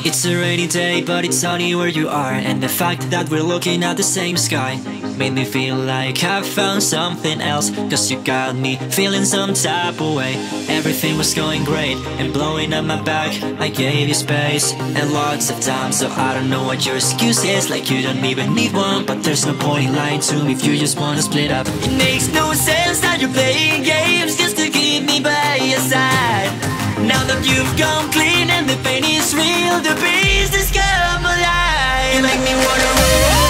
It's a rainy day, but it's sunny where you are. And the fact that we're looking at the same sky made me feel like I found something else. Cause you got me feeling some type of way. Everything was going great and blowing up my back. I gave you space and lots of time, so I don't know what your excuse is. Like you don't even need one, but there's no point in lying to me if you just wanna split up. It makes no sense that you're playing games just to keep me by your side. Now that you've gone clean and the pain is real, the beast has come alive. You make me wanna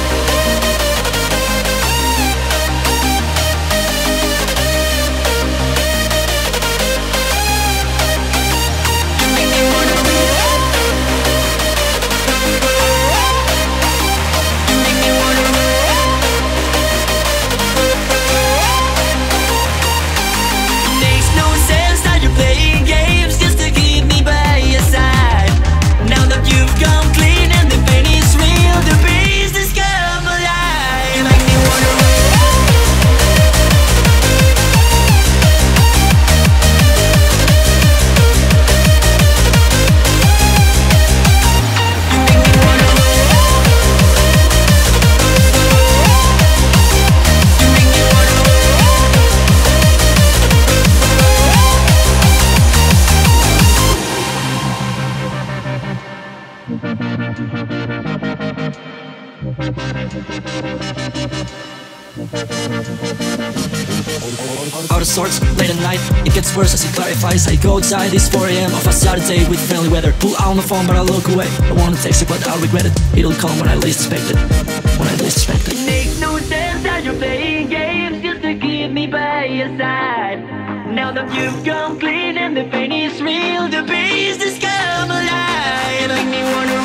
out of sorts, late at night, it gets worse as it clarifies. I go outside, it's 4 AM of a Saturday with friendly weather. Pull out my phone but I look away. I wanna text you but I'll regret it. It'll come when I least expect it. When I least expect it. It makes no sense that you're playing games just to keep me by your side. Now that you've come clean and the pain is real, the beast has come alive. Make me wanna